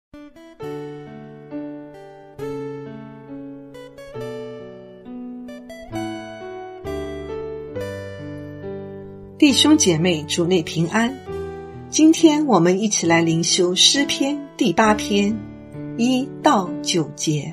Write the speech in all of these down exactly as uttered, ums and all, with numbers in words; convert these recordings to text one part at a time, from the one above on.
弟兄姐妹，主内平安。今天我们一起来灵修诗篇第八篇一到九节。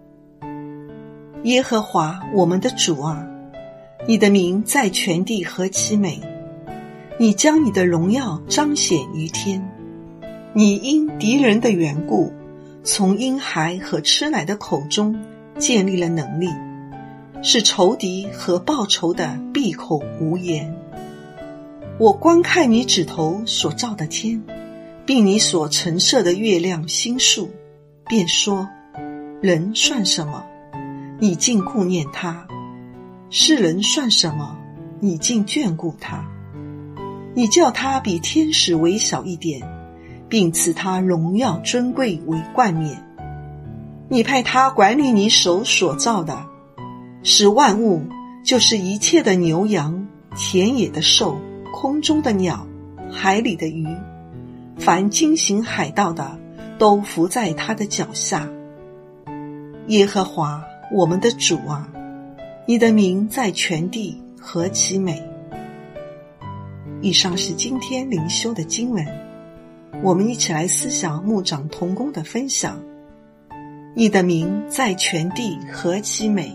耶和华我们的主啊，你的名在全地何其美！你将你的荣耀彰显于天。你因敌人的缘故，从婴孩和吃奶的口中建立了能力，使仇敌和报仇的闭口无言。我观看你指头所照的天，并你所陈设的月亮星宿，便说：人算什么？你竟顾念他；世人算什么？你竟眷顾他。你叫他比天使微小一点，并赐他荣耀尊贵为冠冕。你派他管理你手所造的，使万物，就是一切的牛羊、田野的兽、空中的鸟、海里的鱼，凡经行海道的，都伏在他的脚下。耶和华我们的主啊，你的名在全地何其美！以上是今天灵修的经文，我们一起来思想牧长同工的分享。你的名在全地何其美！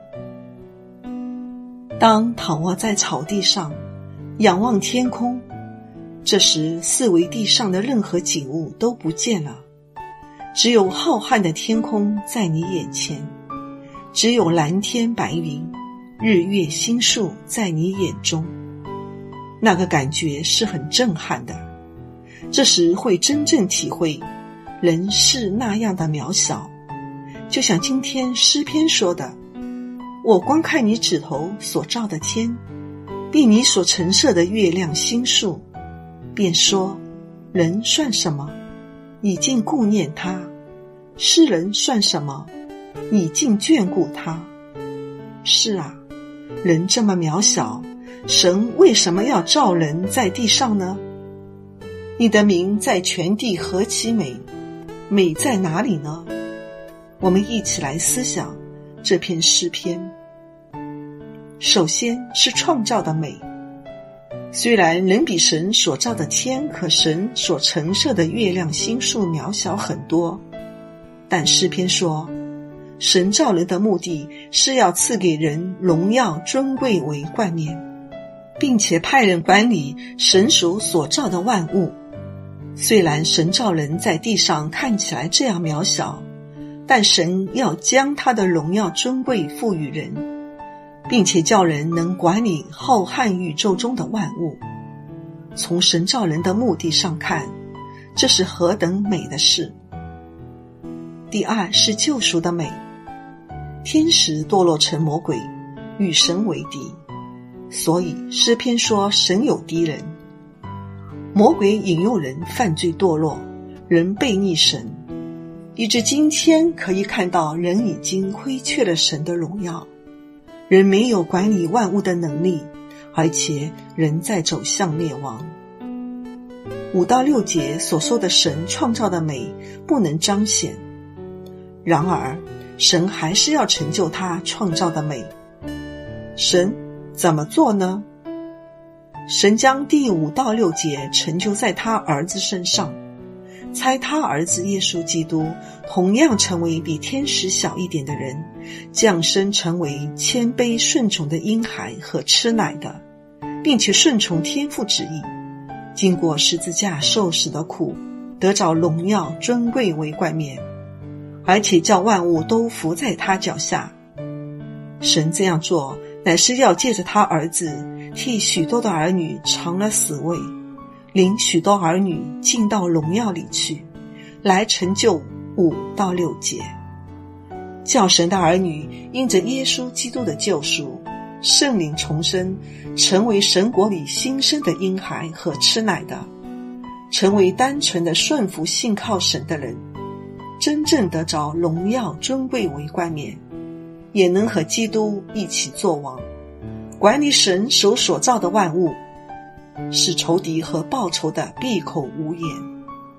当躺卧在草地上，仰望天空，这时四围地上的任何景物都不见了，只有浩瀚的天空在你眼前，只有蓝天白云、日月星宿在你眼中。那个感觉是很震撼的，这时会真正体会人是那样的渺小。就像今天诗篇说的：我观看你指头所照的天，并你所陈设的月亮星宿，便说：人算什么？你竟顾念他；世人算什么？你竟眷顾他。是啊，人这么渺小，神为什么要造人在地上呢？你的名在全地何其美！美在哪里呢？我们一起来思想这篇诗篇。首先是创造的美，虽然人比神所造的天和神所陈设的月亮星宿渺小很多，但诗篇说，神造人的目的是要赐给人荣耀尊贵为冠冕，并且派人管理神属所造的万物。虽然神造人在地上看起来这样渺小，但神要将他的荣耀尊贵赋予人，并且叫人能管理浩瀚宇宙中的万物。从神造人的目的上看，这是何等美的事。第二是救赎的美，天使堕落成魔鬼，与神为敌，所以诗篇说神有敌人。魔鬼引诱人犯罪堕落，人背逆神，以至今天可以看到人已经亏缺了神的荣耀，人没有管理万物的能力，而且人在走向灭亡。五到六节所说的神创造的美不能彰显，然而神还是要成就他创造的美。神怎么做呢？神将第五到六节成就在他儿子身上，差他儿子耶稣基督同样成为比天使小一点的人，降生成为谦卑顺从的婴孩和吃奶的，并且顺从天父旨意，经过十字架受死的苦，得着荣耀尊贵为冠冕，而且叫万物都伏在他脚下。神这样做乃是要借着他儿子替许多的儿女尝了死味，领许多儿女进到荣耀里去，来成就五到六节，叫神的儿女因着耶稣基督的救赎，圣灵重生，成为神国里新生的婴孩和吃奶的，成为单纯的顺服信靠神的人，真正得着荣耀尊贵为冠冕，也能和基督一起作王，管理神手所造的万物，使仇敌和报仇的闭口无言。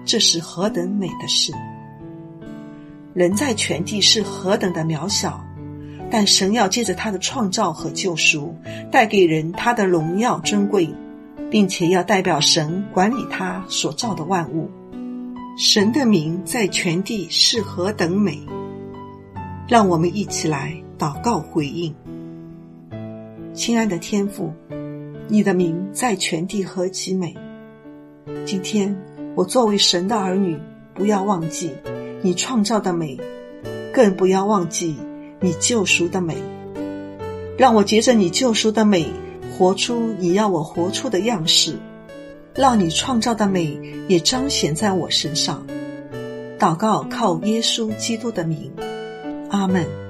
这是何等美的事！人在全地是何等的渺小，但神要借着他的创造和救赎，带给人他的荣耀尊贵，并且要代表神管理他所造的万物。神的名在全地是何等美！让我们一起来祷告回应。亲爱的天父，你的名在全地何其美！今天我作为神的儿女，不要忘记你创造的美，更不要忘记你救赎的美。让我藉着你救赎的美，活出你要我活出的样式，让你创造的美也彰显在我身上。祷告靠耶稣基督的名，阿们。